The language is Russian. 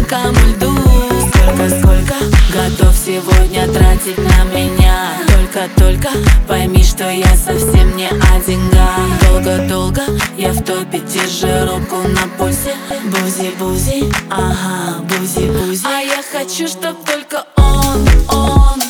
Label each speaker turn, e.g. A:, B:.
A: тонкому льду. Сколько готов сегодня тратить на меня? Только пойми, что я совсем не о деньгах. Долго я в топе, держи руку на пульсе. Бузи-бузи, ага, бузи-бузи. А я хочу, чтоб только он